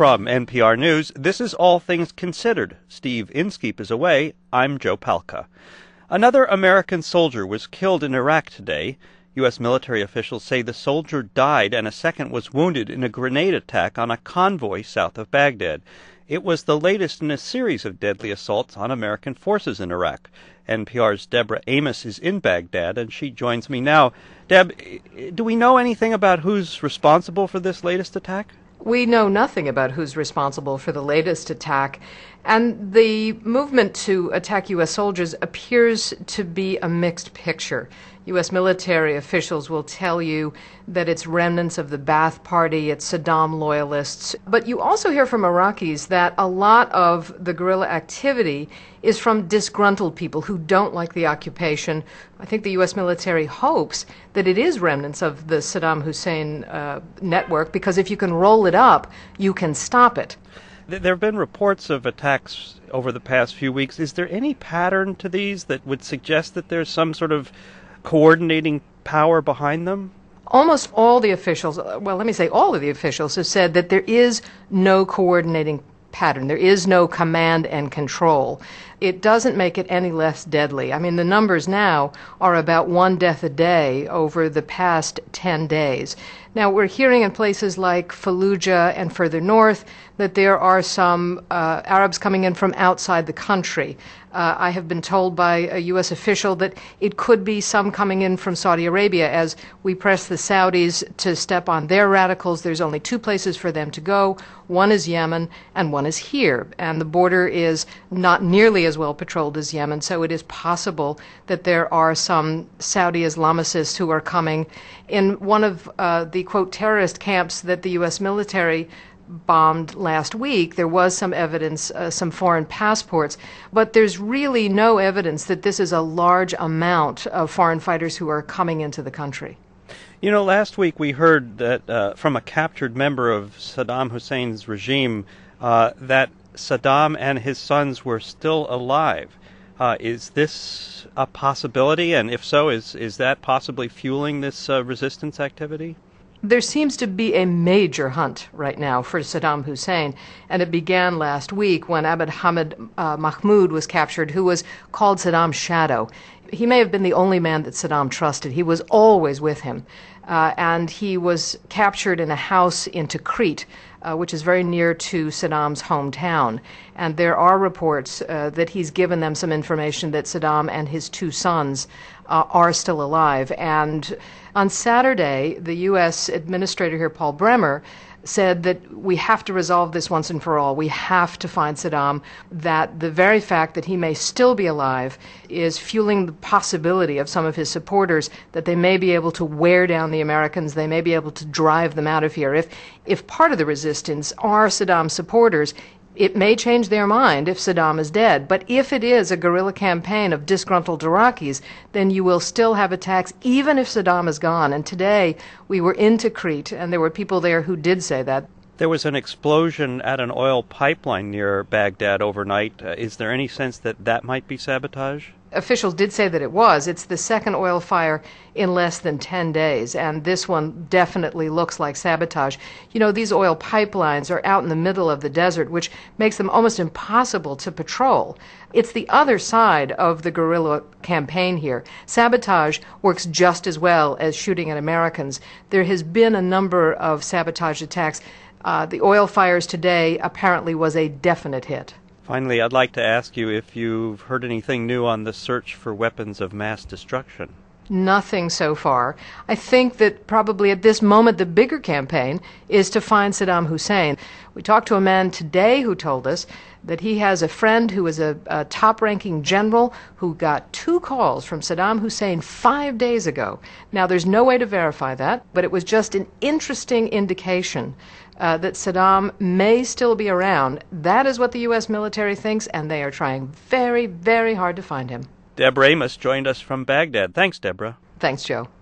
From NPR News, this is All Things Considered. Steve Inskeep is away. I'm Joe Palca. Another American soldier was killed in Iraq today. U.S. military officials say the soldier died and a second was wounded in a grenade attack on a convoy south of Baghdad. It was the latest in a series of deadly assaults on American forces in Iraq. NPR's Deborah Amos is in Baghdad, and she joins me now. Deb, do we know anything about who's responsible for this latest attack? We know nothing about who's responsible for the latest attack, and the movement to attack U.S. soldiers appears to be a mixed picture. U.S. military officials will tell you that it's remnants of the Ba'ath Party, it's Saddam loyalists. But you also hear from Iraqis that a lot of the guerrilla activity is from disgruntled people who don't like the occupation. I think the U.S. military hopes that it is remnants of the Saddam Hussein network, because if you can roll it up, you can stop it. There have been reports of attacks over the past few weeks. Is there any pattern to these that would suggest that there's some sort of coordinating power behind them? Almost all the officials, well, let me say all of the officials have said that there is no coordinating pattern. There is no command and control. It doesn't make it any less deadly. I mean, the numbers now are about one death a day over the past 10 days. Now, we're hearing in places like Fallujah and further north that there are some Arabs coming in from outside the country. I have been told by a U.S. official that it could be some coming in from Saudi Arabia. As we press the Saudis to step on their radicals, there's only two places for them to go. One is Yemen and one is here. And the border is not nearly as well patrolled as Yemen, so it is possible that there are some Saudi Islamicists who are coming. In one of the, quote, terrorist camps that the U.S. military bombed last week, there was some evidence, some foreign passports, but there's really no evidence that this is a large amount of foreign fighters who are coming into the country. You know, last week we heard that from a captured member of Saddam Hussein's regime that Saddam and his sons were still alive. Is this a possibility? And if so, is that possibly fueling this resistance activity? There seems to be a major hunt right now for Saddam Hussein, and it began last week when Abd Hamid Mahmoud was captured, who was called Saddam's shadow. He may have been the only man that Saddam trusted. He was always with him, and he was captured in a house in Tikrit, which is very near to Saddam's hometown. And there are reports that he's given them some information that Saddam and his two sons are still alive. And on Saturday, the U.S. administrator here, Paul Bremer, said that we have to resolve this once and for all. We have to find Saddam, that the very fact that he may still be alive is fueling the possibility of some of his supporters that they may be able to wear down the Americans, they may be able to drive them out of here. If part of the resistance are Saddam's supporters, it may change their mind if Saddam is dead, but if it is a guerrilla campaign of disgruntled Iraqis, then you will still have attacks even if Saddam is gone. And today we were in Tikrit, and there were people there who did say that. There was an explosion at an oil pipeline near Baghdad overnight. Is there any sense that that might be sabotage? Officials did say that it was. It's the second oil fire in less than 10 days, and this one definitely looks like sabotage. You know, these oil pipelines are out in the middle of the desert, which makes them almost impossible to patrol. It's the other side of the guerrilla campaign here. Sabotage works just as well as shooting at Americans. There has been a number of sabotage attacks. The oil fires today apparently was a definite hit. Finally, I'd like to ask you if you've heard anything new on the search for weapons of mass destruction. Nothing so far. I think that probably at this moment the bigger campaign is to find Saddam Hussein. We talked to a man today who told us that he has a friend who is a top-ranking general who got 2 calls from Saddam Hussein 5 days ago. Now, there's no way to verify that, but it was just an interesting indication that Saddam may still be around. That is what the U.S. military thinks, and they are trying very, very hard to find him. Deborah Amos joined us from Baghdad. Thanks, Deborah. Thanks, Joe.